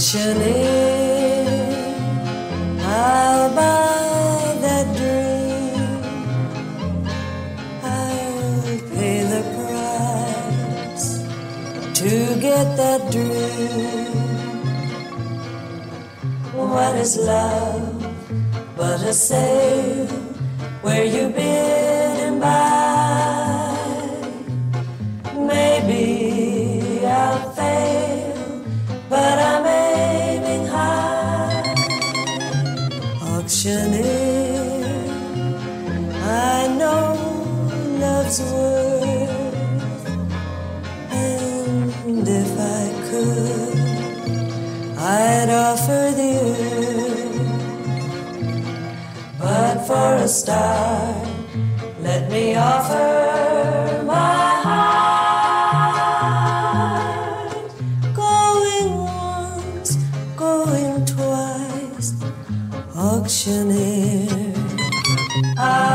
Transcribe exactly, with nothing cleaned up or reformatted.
Auctioneer, I'll buy that dream. I'll pay the price to get that dream. What is love but a sale where you bid and buy? Maybe I'll fail, but I'm aiming high. Auctioneer, I know love's worth, and if I could, I'd offer the earth. But for a start, let me offer my heart. Going once, going twice, auctioneer. I